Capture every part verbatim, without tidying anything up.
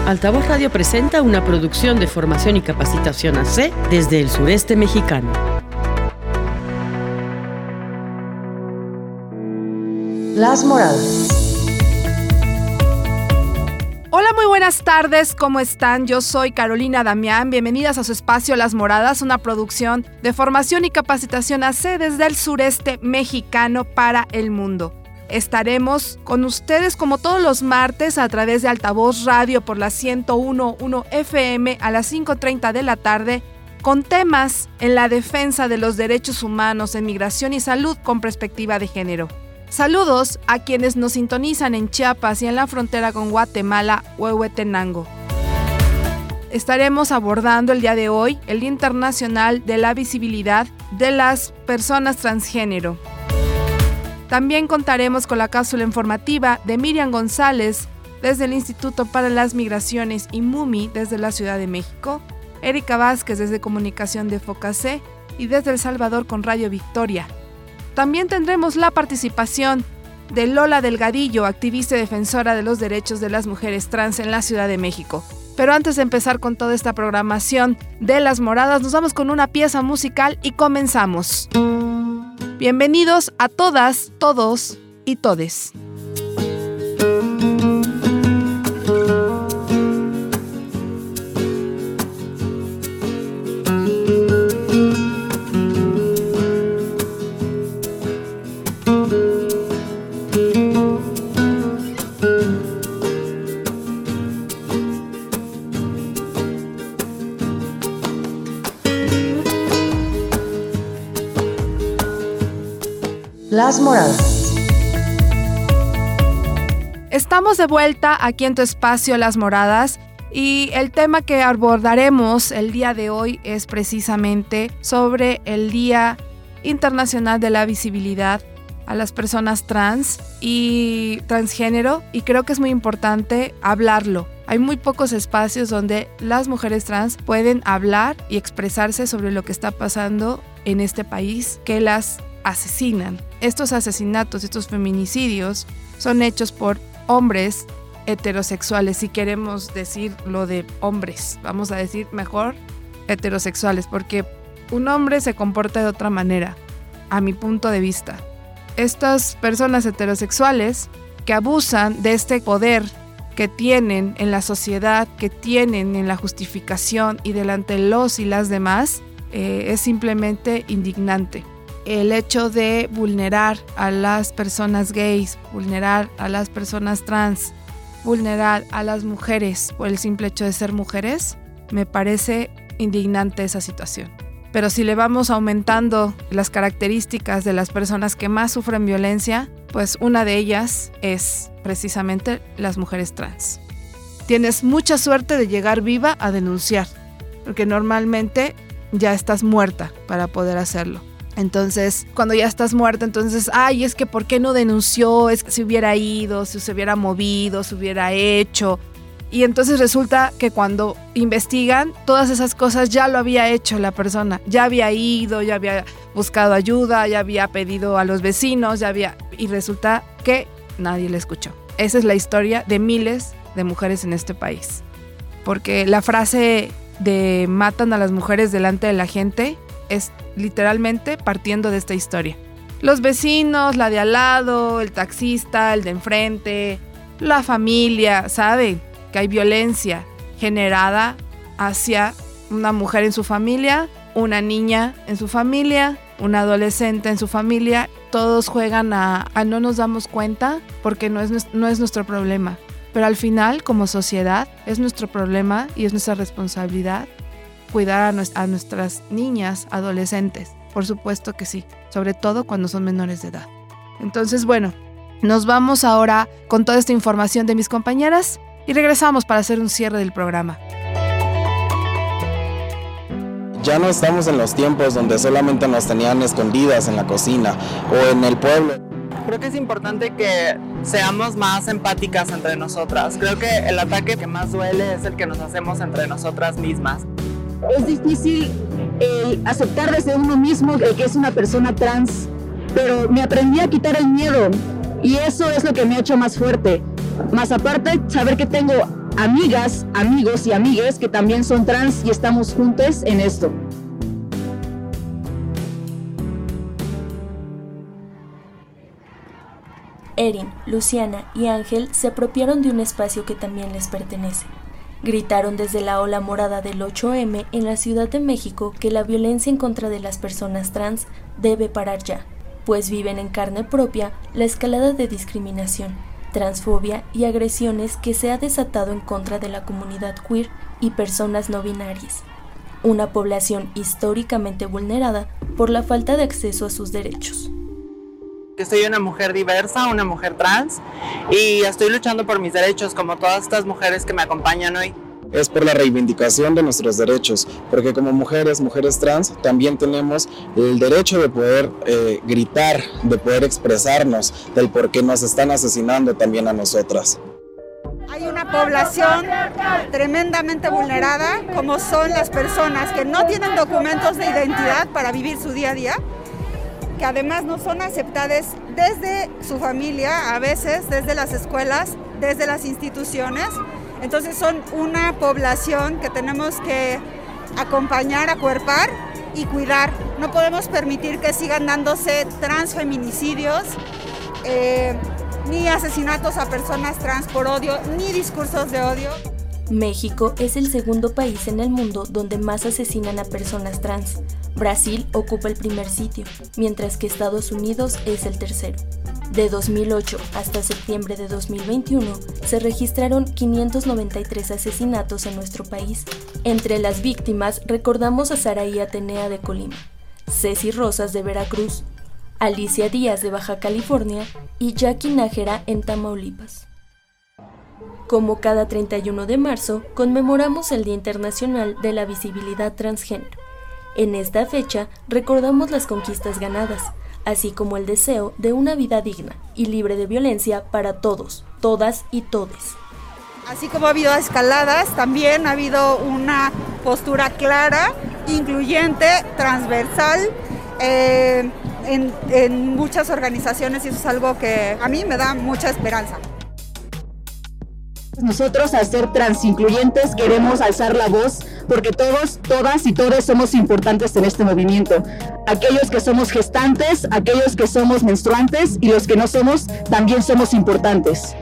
Altavoz Radio presenta una producción de formación y capacitación A C desde el sureste mexicano. Las Moradas. Hola, muy buenas tardes, ¿cómo están? Yo soy Carolina Damián, bienvenidas a su espacio Las Moradas, una producción de formación y capacitación A C desde el sureste mexicano para el mundo. Estaremos con ustedes como todos los martes a través de Altavoz Radio por la ciento uno punto uno F M a las cinco treinta de la tarde con temas en la defensa de los derechos humanos en migración y salud con perspectiva de género. Saludos a quienes nos sintonizan en Chiapas y en la frontera con Guatemala, Huehuetenango. Estaremos abordando el día de hoy el Día Internacional de la Visibilidad de las Personas Transgénero. También contaremos con la cápsula informativa de Miriam González desde el Instituto para las Migraciones y MUMI desde la Ciudad de México, Erika Vázquez desde Comunicación de FOCACE y desde El Salvador con Radio Victoria. También tendremos la participación de Lola Delgadillo, activista y defensora de los derechos de las mujeres trans en la Ciudad de México. Pero antes de empezar con toda esta programación de Las Moradas, nos vamos con una pieza musical y comenzamos. Bienvenidos a todas, todos y todes. Las Moradas. Estamos de vuelta aquí en tu espacio Las Moradas y el tema que abordaremos el día de hoy es precisamente sobre el Día Internacional de la Visibilidad a las personas trans y transgénero, y creo que es muy importante hablarlo. Hay muy pocos espacios donde las mujeres trans pueden hablar y expresarse sobre lo que está pasando en este país que las asesinan. Estos asesinatos, estos feminicidios son hechos por hombres heterosexuales. Si queremos decir lo de hombres, vamos a decir mejor heterosexuales, porque un hombre se comporta de otra manera, a mi punto de vista. Estas personas heterosexuales que abusan de este poder que tienen en la sociedad, que tienen en la justificación y delante de los y las demás, eh, es simplemente indignante. El hecho de vulnerar a las personas gays, vulnerar a las personas trans, vulnerar a las mujeres por el simple hecho de ser mujeres, me parece indignante esa situación. Pero si le vamos aumentando las características de las personas que más sufren violencia, pues una de ellas es precisamente las mujeres trans. Tienes mucha suerte de llegar viva a denunciar, porque normalmente ya estás muerta para poder hacerlo. Entonces, cuando ya estás muerta, entonces, ay, es que ¿por qué no denunció? Es que se hubiera ido, si se hubiera movido, se hubiera hecho. Y entonces resulta que cuando investigan, todas esas cosas ya lo había hecho la persona. Ya había ido, ya había buscado ayuda, ya había pedido a los vecinos, ya había... Y resulta que nadie le escuchó. Esa es la historia de miles de mujeres en este país. Porque la frase de matan a las mujeres delante de la gente es literalmente partiendo de esta historia. Los vecinos, la de al lado, el taxista, el de enfrente, la familia, saben que hay violencia generada hacia una mujer en su familia, una niña en su familia, un adolescente en su familia. Todos juegan a, a no nos damos cuenta porque no es, no es nuestro problema. Pero al final, como sociedad, es nuestro problema y es nuestra responsabilidad cuidar a, nuest- a nuestras niñas, adolescentes. Por supuesto que sí, sobre todo cuando son menores de edad. Entonces, bueno, nos vamos ahora con toda esta información de mis compañeras y regresamos para hacer un cierre del programa. Ya no estamos en los tiempos donde solamente nos tenían escondidas en la cocina o en el pueblo. Creo que es importante que seamos más empáticas entre nosotras. Creo que el ataque que más duele es el que nos hacemos entre nosotras mismas. Es difícil eh, aceptar desde uno mismo el que es una persona trans, pero me aprendí a quitar el miedo y eso es lo que me ha hecho más fuerte. Más aparte, saber que tengo amigas, amigos y amigues que también son trans y estamos juntos en esto. Erin, Luciana y Ángel se apropiaron de un espacio que también les pertenece. Gritaron desde la ola morada del ocho eme en la Ciudad de México que la violencia en contra de las personas trans debe parar ya, pues viven en carne propia la escalada de discriminación, transfobia y agresiones que se ha desatado en contra de la comunidad queer y personas no binarias, una población históricamente vulnerada por la falta de acceso a sus derechos. Que soy una mujer diversa, una mujer trans, y estoy luchando por mis derechos como todas estas mujeres que me acompañan hoy. Es por la reivindicación de nuestros derechos, porque como mujeres, mujeres trans, también tenemos el derecho de poder eh, gritar, de poder expresarnos del por qué nos están asesinando también a nosotras. Hay una población tremendamente vulnerada, como son las personas que no tienen documentos de identidad para vivir su día a día, que además no son aceptadas desde su familia, a veces desde las escuelas, desde las instituciones. Entonces son una población que tenemos que acompañar, acuerpar y cuidar. No podemos permitir que sigan dándose transfeminicidios, eh, ni asesinatos a personas trans por odio, ni discursos de odio. México es el segundo país en el mundo donde más asesinan a personas trans. Brasil ocupa el primer sitio, mientras que Estados Unidos es el tercero. De dos mil ocho hasta septiembre de dos mil veintiuno se registraron quinientos noventa y tres asesinatos en nuestro país. Entre las víctimas recordamos a Saraí Atenea de Colima, Ceci Rosas de Veracruz, Alicia Díaz de Baja California y Jackie Nájera en Tamaulipas. Como cada treinta y uno de marzo, conmemoramos el Día Internacional de la Visibilidad Transgénero. En esta fecha recordamos las conquistas ganadas, así como el deseo de una vida digna y libre de violencia para todos, todas y todes. Así como ha habido escaladas, también ha habido una postura clara, incluyente, transversal, eh, en, en muchas organizaciones, y eso es algo que a mí me da mucha esperanza. Nosotros, al ser transincluyentes, queremos alzar la voz porque todos, todas y todos somos importantes en este movimiento. Aquellos que somos gestantes, aquellos que somos menstruantes y los que no somos, también somos importantes.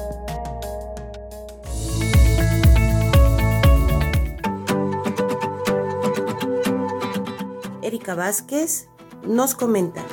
Erika Vázquez nos comenta.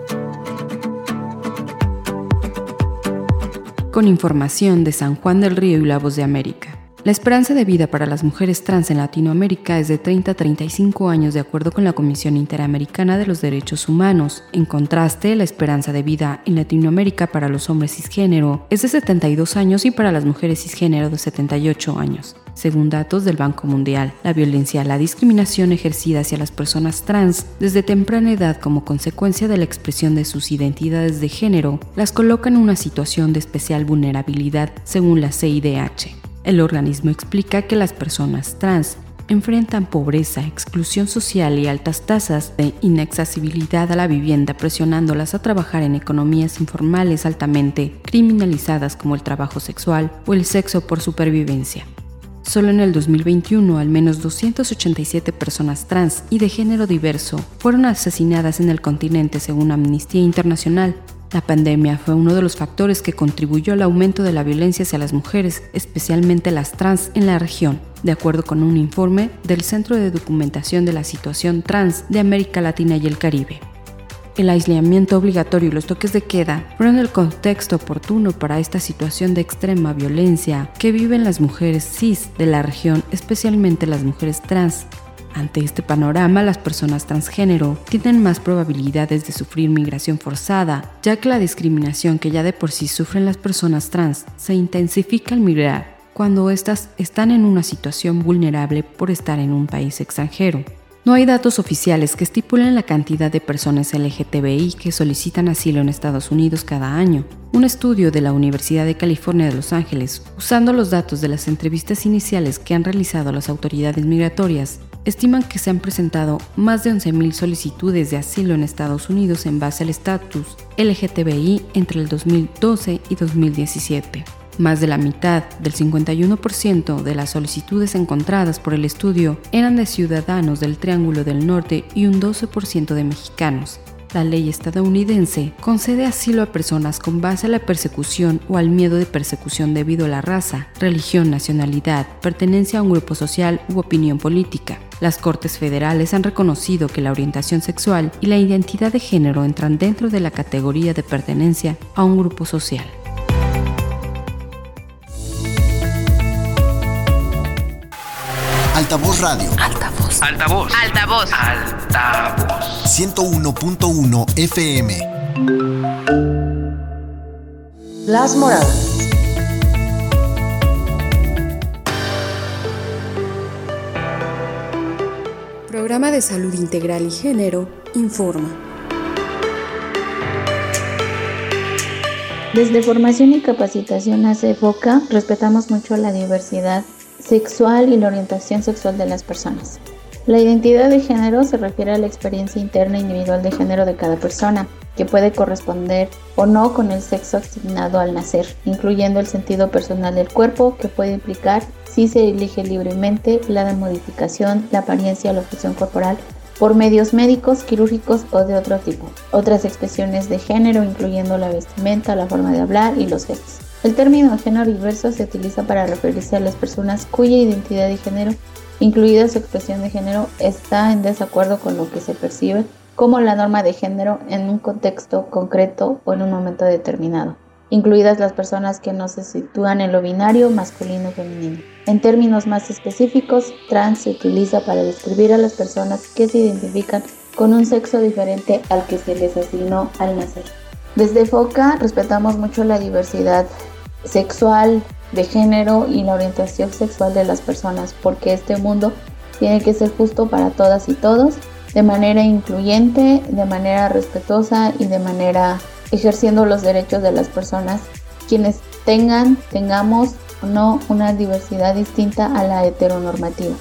Con información de San Juan del Río y La Voz de América. La esperanza de vida para las mujeres trans en Latinoamérica es de treinta a treinta y cinco años de acuerdo con la Comisión Interamericana de los Derechos Humanos. En contraste, la esperanza de vida en Latinoamérica para los hombres cisgénero es de setenta y dos años y para las mujeres cisgénero de setenta y ocho años. Según datos del Banco Mundial, la violencia, la discriminación ejercida hacia las personas trans desde temprana edad como consecuencia de la expresión de sus identidades de género las coloca en una situación de especial vulnerabilidad según la C I D H. El organismo explica que las personas trans enfrentan pobreza, exclusión social y altas tasas de inaccesibilidad a la vivienda, presionándolas a trabajar en economías informales altamente criminalizadas como el trabajo sexual o el sexo por supervivencia. Solo en el dos mil veintiuno, al menos doscientas ochenta y siete personas trans y de género diverso fueron asesinadas en el continente según Amnistía Internacional. La pandemia fue uno de los factores que contribuyó al aumento de la violencia hacia las mujeres, especialmente las trans en la región, de acuerdo con un informe del Centro de Documentación de la Situación Trans de América Latina y el Caribe. El aislamiento obligatorio y los toques de queda fueron el contexto oportuno para esta situación de extrema violencia que viven las mujeres cis de la región, especialmente las mujeres trans. Ante este panorama, las personas transgénero tienen más probabilidades de sufrir migración forzada, ya que la discriminación que ya de por sí sufren las personas trans se intensifica al migrar cuando éstas están en una situación vulnerable por estar en un país extranjero. No hay datos oficiales que estipulen la cantidad de personas L G T B I que solicitan asilo en Estados Unidos cada año. Un estudio de la Universidad de California de Los Ángeles, usando los datos de las entrevistas iniciales que han realizado las autoridades migratorias, estiman que se han presentado más de once mil solicitudes de asilo en Estados Unidos en base al estatus L G T B I entre el dos mil doce y dos mil diecisiete. Más de la mitad, del cincuenta y uno por ciento de las solicitudes encontradas por el estudio eran de ciudadanos del Triángulo del Norte y un doce por ciento de mexicanos. La ley estadounidense concede asilo a personas con base a la persecución o al miedo de persecución debido a la raza, religión, nacionalidad, pertenencia a un grupo social u opinión política. Las Cortes Federales han reconocido que la orientación sexual y la identidad de género entran dentro de la categoría de pertenencia a un grupo social. Altavoz Radio. Altavoz. Altavoz. Altavoz. Altavoz. ciento uno punto uno F M. Las Moradas. Programa de Salud Integral y Género informa. Desde Formación y Capacitación A C E FOCA respetamos mucho la diversidad sexual y la orientación sexual de las personas. La identidad de género se refiere a la experiencia interna individual de género de cada persona, que puede corresponder o no con el sexo asignado al nacer, incluyendo el sentido personal del cuerpo, que puede implicar si se elige libremente la de modificación, la apariencia o la función corporal por medios médicos, quirúrgicos o de otro tipo. Otras expresiones de género, incluyendo la vestimenta, la forma de hablar y los gestos. El término género diverso se utiliza para referirse a las personas cuya identidad de género, incluida su expresión de género, está en desacuerdo con lo que se percibe como la norma de género en un contexto concreto o en un momento determinado, incluidas las personas que no se sitúan en lo binario masculino o femenino. En términos más específicos, trans se utiliza para describir a las personas que se identifican con un sexo diferente al que se les asignó al nacer. Desde FOCA respetamos mucho la diversidad sexual, de género y la orientación sexual de las personas, porque este mundo tiene que ser justo para todas y todos, de manera incluyente, de manera respetuosa y de manera ejerciendo los derechos de las personas, quienes tengan, tengamos o no una diversidad distinta a la heteronormativa.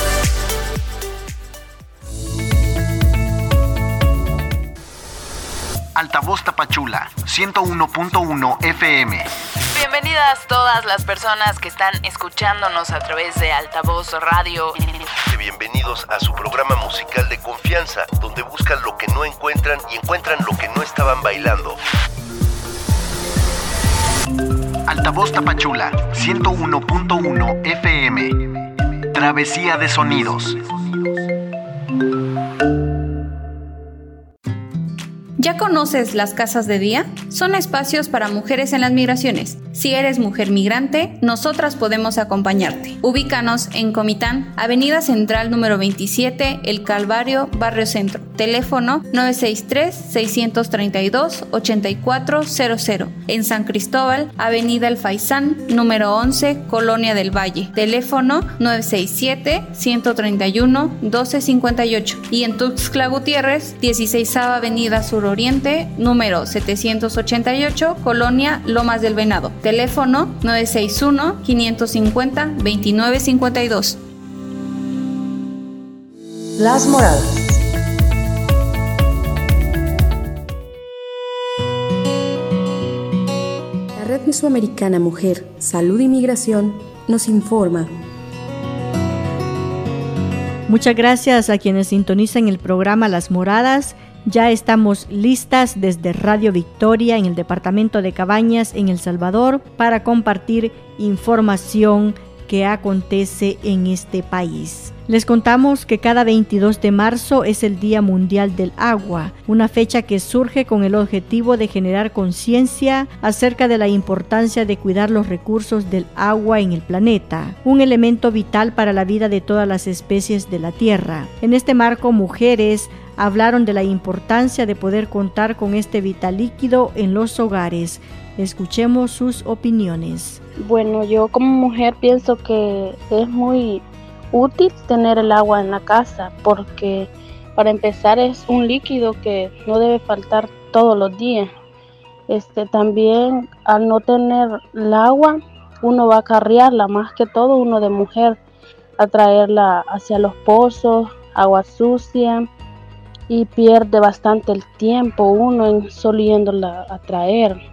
Altavoz Tapachula, ciento uno punto uno F M. Bienvenidas todas las personas que están escuchándonos a través de Altavoz Radio. Bienvenidos a su programa musical de confianza, donde buscan lo que no encuentran y encuentran lo que no estaban bailando. Altavoz Tapachula, ciento uno punto uno F M. Travesía de sonidos. ¿Ya conoces las casas de día? Son espacios para mujeres en las migraciones. Si eres mujer migrante, nosotras podemos acompañarte. Ubícanos en Comitán, Avenida Central número veintisiete, El Calvario, Barrio Centro. Teléfono nueve seis tres, seis tres dos, ocho cuatro cero cero. En San Cristóbal, Avenida El Faisán, número once, Colonia del Valle. Teléfono nueve seis siete, uno tres uno, uno dos cinco ocho. Y en Tuxtla Gutiérrez, dieciséisava Avenida Sur Oriente, número setecientos ochenta y ocho, Colonia Lomas del Venado. Teléfono nueve seis uno, cinco cinco cero, dos nueve cinco dos. Las Moradas. La Red Mesoamericana Mujer, Salud y Migración nos informa. Muchas gracias a quienes sintonizan el programa Las Moradas. Ya estamos listas desde Radio Victoria en el departamento de Cabañas en El Salvador para compartir información que acontece en este país. Les contamos que cada veintidós de marzo es el Día Mundial del Agua, una fecha que surge con el objetivo de generar conciencia acerca de la importancia de cuidar los recursos del agua en el planeta, un elemento vital para la vida de todas las especies de la Tierra. En este marco, mujeres hablaron de la importancia de poder contar con este vital líquido en los hogares. Escuchemos sus opiniones. Bueno, yo como mujer pienso que es muy útil tener el agua en la casa, porque para empezar es un líquido que no debe faltar todos los días. Este, también al no tener el agua, uno va a acarrearla, más que todo uno de mujer, a traerla hacia los pozos, agua sucia, y pierde bastante el tiempo uno en solo yéndola a traer.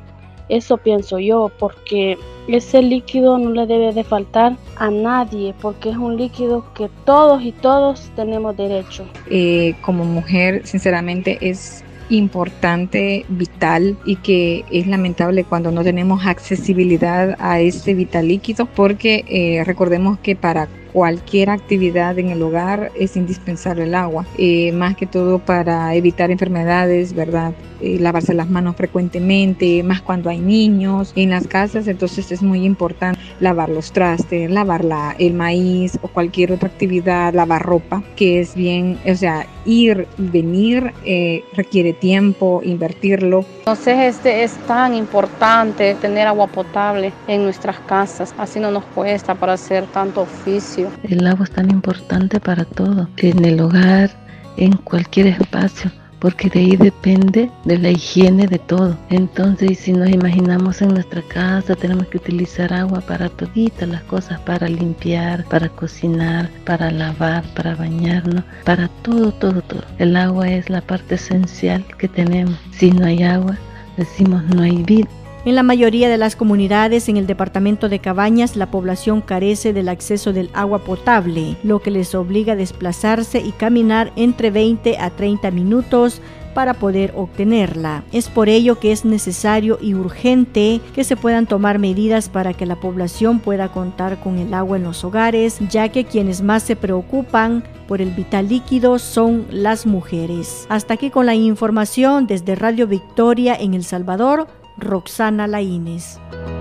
Eso pienso yo, porque ese líquido no le debe de faltar a nadie, porque es un líquido que todos y todos tenemos derecho. Eh, como mujer, sinceramente, es importante, vital, y que es lamentable cuando no tenemos accesibilidad a este vital líquido, porque eh, recordemos que para cualquier actividad en el hogar es indispensable el agua, eh, más que todo para evitar enfermedades, ¿verdad? Eh, lavarse las manos frecuentemente, más cuando hay niños en las casas, entonces es muy importante lavar los trastes, lavar la, el maíz o cualquier otra actividad, lavar ropa, que es bien, o sea, ir y venir eh, requiere tiempo, invertirlo. Entonces este es tan importante tener agua potable en nuestras casas, así no nos cuesta para hacer tanto oficio. El agua es tan importante para todo, en el hogar, en cualquier espacio, porque de ahí depende de la higiene de todo. Entonces, si nos imaginamos en nuestra casa, tenemos que utilizar agua para toditas las cosas, para limpiar, para cocinar, para lavar, para bañarnos, para todo, todo, todo. El agua es la parte esencial que tenemos. Si no hay agua, decimos no hay vida. En la mayoría de las comunidades en el departamento de Cabañas, la población carece del acceso del agua potable, lo que les obliga a desplazarse y caminar entre veinte a treinta minutos para poder obtenerla. Es por ello que es necesario y urgente que se puedan tomar medidas para que la población pueda contar con el agua en los hogares, ya que quienes más se preocupan por el vital líquido son las mujeres. Hasta aquí con la información desde Radio Victoria en El Salvador, Roxana Laínez.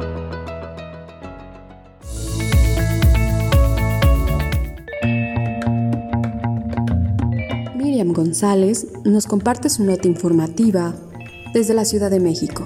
Miriam González nos comparte su nota informativa desde la Ciudad de México.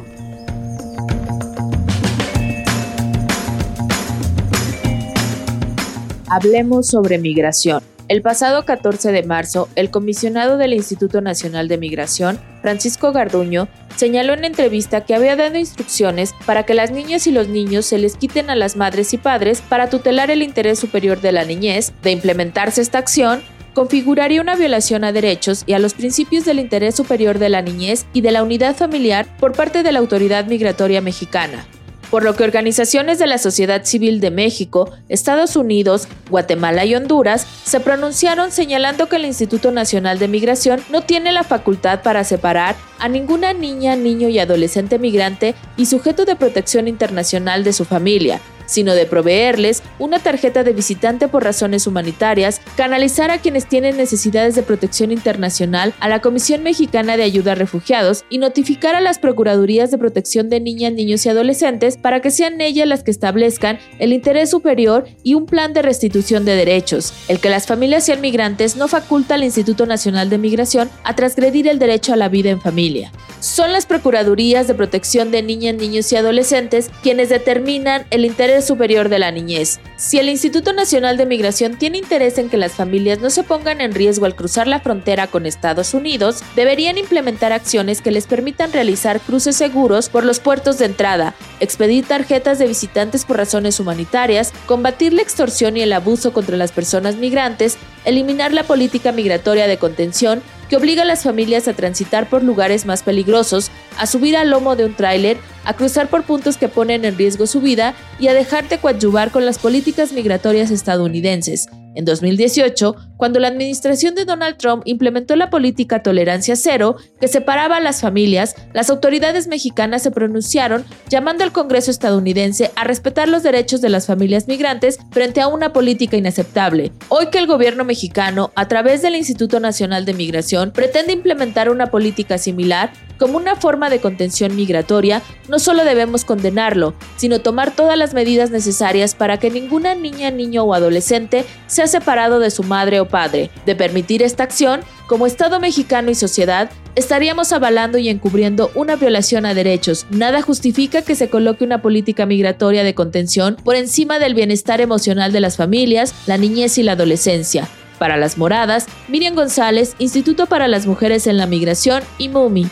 Hablemos sobre migración. El pasado catorce de marzo, el comisionado del Instituto Nacional de Migración, Francisco Garduño, señaló en entrevista que había dado instrucciones para que las niñas y los niños se les quiten a las madres y padres para tutelar el interés superior de la niñez. De implementarse esta acción, configuraría una violación a derechos y a los principios del interés superior de la niñez y de la unidad familiar por parte de la Autoridad Migratoria Mexicana. Por lo que organizaciones de la sociedad civil de México, Estados Unidos, Guatemala y Honduras se pronunciaron señalando que el Instituto Nacional de Migración no tiene la facultad para separar a ninguna niña, niño y adolescente migrante y sujeto de protección internacional de su familia, sino de proveerles una tarjeta de visitante por razones humanitarias, canalizar a quienes tienen necesidades de protección internacional a la Comisión Mexicana de Ayuda a Refugiados y notificar a las Procuradurías de Protección de Niñas, Niños y Adolescentes para que sean ellas las que establezcan el interés superior y un plan de restitución de derechos. El que las familias sean migrantes no faculta al Instituto Nacional de Migración a transgredir el derecho a la vida en familia. Son las Procuradurías de Protección de Niñas, Niños y Adolescentes quienes determinan el interés superior de la niñez. Si el Instituto Nacional de Migración tiene interés en que las familias no se pongan en riesgo al cruzar la frontera con Estados Unidos, deberían implementar acciones que les permitan realizar cruces seguros por los puertos de entrada, expedir tarjetas de visitantes por razones humanitarias, combatir la extorsión y el abuso contra las personas migrantes, eliminar la política migratoria de contención que obliga a las familias a transitar por lugares más peligrosos, a subir al lomo de un tráiler, a cruzar por puntos que ponen en riesgo su vida y a dejar de coadyuvar con las políticas migratorias estadounidenses. En dos mil dieciocho, cuando la administración de Donald Trump implementó la política tolerancia cero, que separaba a las familias, las autoridades mexicanas se pronunciaron llamando al Congreso estadounidense a respetar los derechos de las familias migrantes frente a una política inaceptable. Hoy que el gobierno mexicano, a través del Instituto Nacional de Migración, pretende implementar una política similar, como una forma de contención migratoria, no solo debemos condenarlo, sino tomar todas las medidas necesarias para que ninguna niña, niño o adolescente sea separado de su madre o padre. De permitir esta acción, como Estado mexicano y sociedad, estaríamos avalando y encubriendo una violación a derechos. Nada justifica que se coloque una política migratoria de contención por encima del bienestar emocional de las familias, la niñez y la adolescencia. Para Las Moradas, Miriam González, Instituto para las Mujeres en la Migración y MUMI.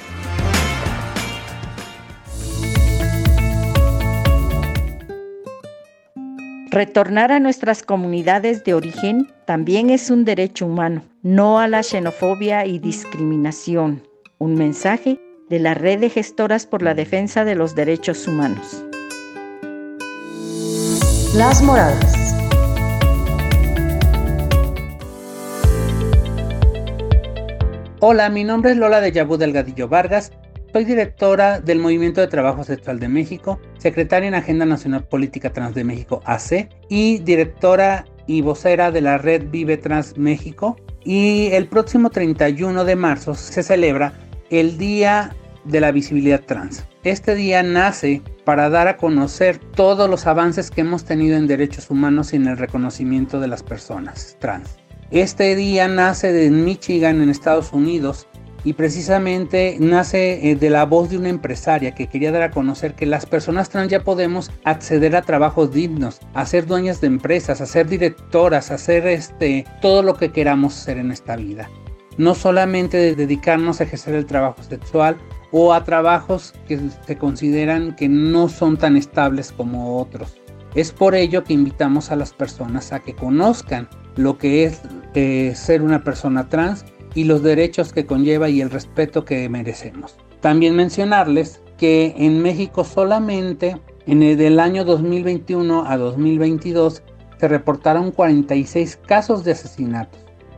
Retornar a nuestras comunidades de origen también es un derecho humano, no a la xenofobia y discriminación. Un mensaje de la Red de Gestoras por la Defensa de los Derechos Humanos. Las Moradas. Hola, mi nombre es Lola de Yabú Delgadillo Vargas. Soy directora del Movimiento de Trabajo Sexual de México, secretaria en Agenda Nacional Política Trans de México, A C, y directora y vocera de la Red Vive Trans México. Y el próximo treinta y uno de marzo se celebra el Día de la Visibilidad Trans. Este día nace para dar a conocer todos los avances que hemos tenido en derechos humanos y en el reconocimiento de las personas trans. Este día nace en Michigan, en Estados Unidos, y precisamente nace de la voz de una empresaria que quería dar a conocer que las personas trans ya podemos acceder a trabajos dignos, a ser dueñas de empresas, a ser directoras, a hacer este, todo lo que queramos hacer en esta vida. No solamente de dedicarnos a ejercer el trabajo sexual o a trabajos que se consideran que no son tan estables como otros. Es por ello que invitamos a las personas a que conozcan lo que es eh, ser una persona trans y los derechos que conlleva y el respeto que merecemos. También mencionarles que en México solamente en el del año dos mil veintiuno a dos mil veintidós se reportaron cuarenta y seis casos de asesinatos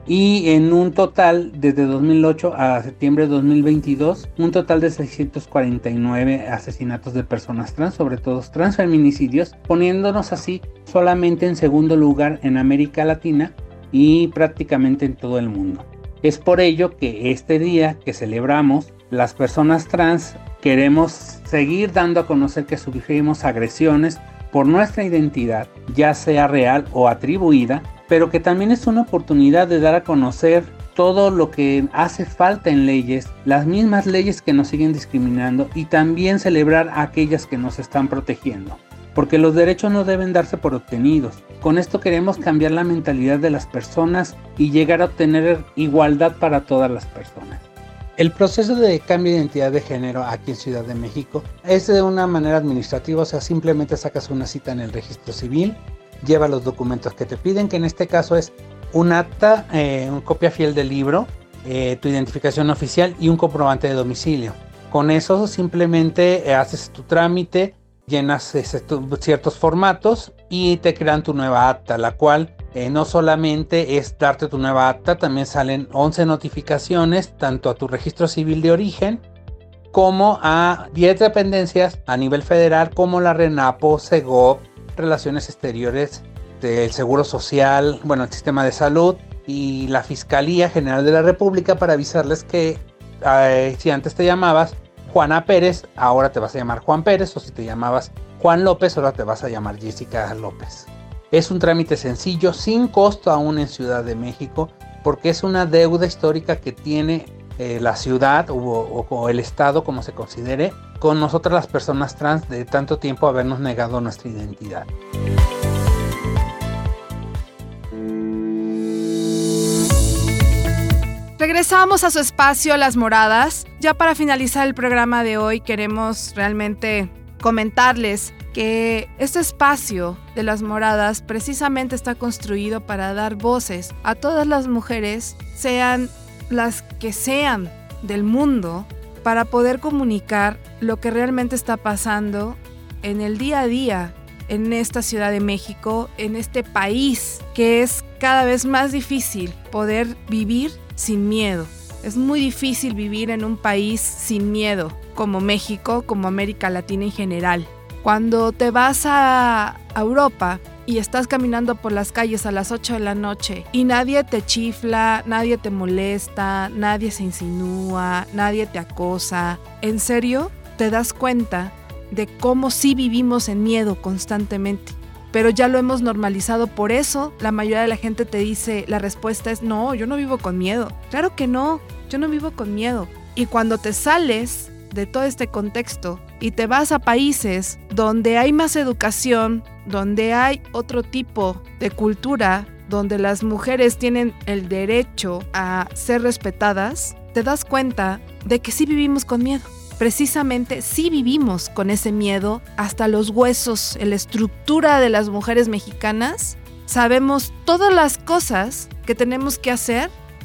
y en un total desde dos mil ocho a septiembre de dos mil veintidós un total de seiscientos cuarenta y nueve asesinatos de personas trans, sobre todo transfeminicidios, poniéndonos así solamente en segundo lugar en América Latina y prácticamente en todo el mundo. Es por ello que este día que celebramos, las personas trans queremos seguir dando a conocer que sufrimos agresiones por nuestra identidad, ya sea real o atribuida, pero que también es una oportunidad de dar a conocer todo lo que hace falta en leyes, las mismas leyes que nos siguen discriminando y también celebrar a aquellas que nos están protegiendo. Porque los derechos no deben darse por obtenidos. Con esto queremos cambiar la mentalidad de las personas y llegar a obtener igualdad para todas las personas. El proceso de cambio de identidad de género aquí en Ciudad de México es de una manera administrativa, o sea, simplemente sacas una cita en el registro civil, lleva los documentos que te piden, que en este caso es un acta, eh, una copia fiel del libro, eh, tu identificación oficial y un comprobante de domicilio. Con eso simplemente eh, haces tu trámite, llenas ese, tu, ciertos formatos y te crean tu nueva acta, la cual eh, no solamente es darte tu nueva acta, también salen once notificaciones tanto a tu registro civil de origen como a diez dependencias a nivel federal como la RENAPO, SEGOV, Relaciones Exteriores, del Seguro Social, bueno, el Sistema de Salud y la Fiscalía General de la República para avisarles que eh, si antes te llamabas Juana Pérez, ahora te vas a llamar Juan Pérez, o si te llamabas Juan López, ahora te vas a llamar Jessica López. Es un trámite sencillo, sin costo aún en Ciudad de México, porque es una deuda histórica que tiene eh, la ciudad o, o, o el estado, como se considere, con nosotras las personas trans de tanto tiempo habernos negado nuestra identidad. Regresamos a su espacio Las Moradas. Ya para finalizar el programa de hoy queremos realmente comentarles que este espacio de Las Moradas precisamente está construido para dar voces a todas las mujeres, sean las que sean del mundo, para poder comunicar lo que realmente está pasando en el día a día en esta Ciudad de México, en este país que es cada vez más difícil poder vivir sin miedo. Es muy difícil vivir en un país sin miedo, como México, como América Latina en general. Cuando te vas a Europa y estás caminando por las calles a las ocho de la noche y nadie te chifla, nadie te molesta, nadie se insinúa, nadie te acosa, en serio, te das cuenta de cómo sí vivimos en miedo constantemente. Pero ya lo hemos normalizado, por eso la mayoría de la gente te dice, la respuesta es no, yo no vivo con miedo. Claro que no, yo no vivo con miedo. Y cuando te sales de todo este contexto y te vas a países donde hay más educación, donde hay otro tipo de cultura, donde las mujeres tienen el derecho a ser respetadas, te das cuenta de que sí vivimos con miedo. Precisamente sí vivimos con ese miedo hasta los huesos, en la estructura de las mujeres mexicanas. Sabemos todas las cosas que tenemos que hacer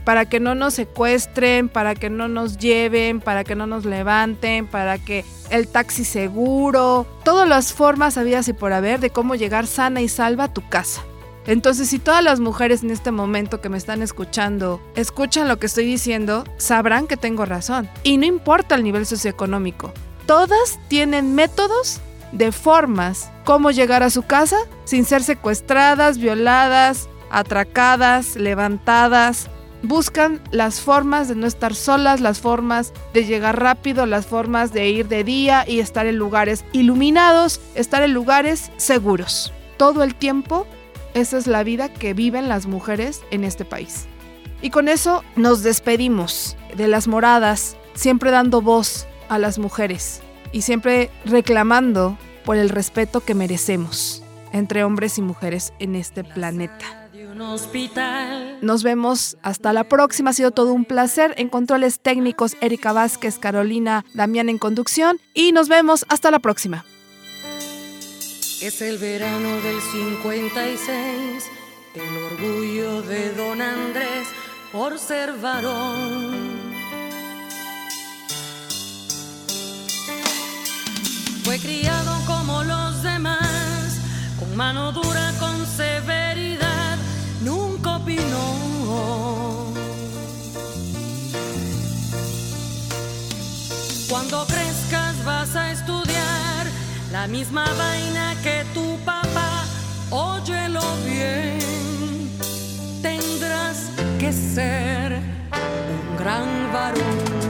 para que no nos secuestren, para que no nos lleven, para que no nos levanten, para que el taxi seguro, todas las formas habidas y por haber de cómo llegar sana y salva a tu casa. Entonces, si todas las mujeres en este momento que me están escuchando escuchan lo que estoy diciendo, sabrán que tengo razón. Y no importa el nivel socioeconómico, todas tienen métodos de formas cómo llegar a su casa sin ser secuestradas, violadas, atracadas, levantadas. Buscan las formas de no estar solas, las formas de llegar rápido, las formas de ir de día y estar en lugares iluminados, estar en lugares seguros. Todo el tiempo, esa es la vida que viven las mujeres en este país. Y con eso nos despedimos de Las Moradas, siempre dando voz a las mujeres y siempre reclamando por el respeto que merecemos entre hombres y mujeres en este planeta. Nos vemos hasta la próxima. Ha sido todo un placer. En controles técnicos, Erika Vázquez, Carolina Damián en conducción. Y nos vemos hasta la próxima. Es el verano del cincuenta y seis, el orgullo de don Andrés por ser varón. Fue criado como los demás, con mano dura, con severidad, nunca opinó. Cuando crezcas vas a estudiar la misma vaina que tu papá, óyelo bien, tendrás que ser un gran varón.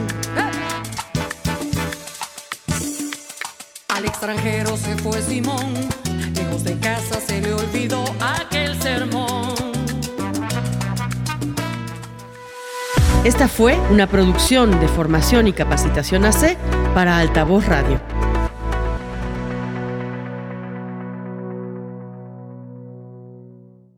Al extranjero se fue Simón, lejos de casa se le olvidó aquel sermón. Esta fue una producción de Formación y Capacitación A C para Altavoz Radio.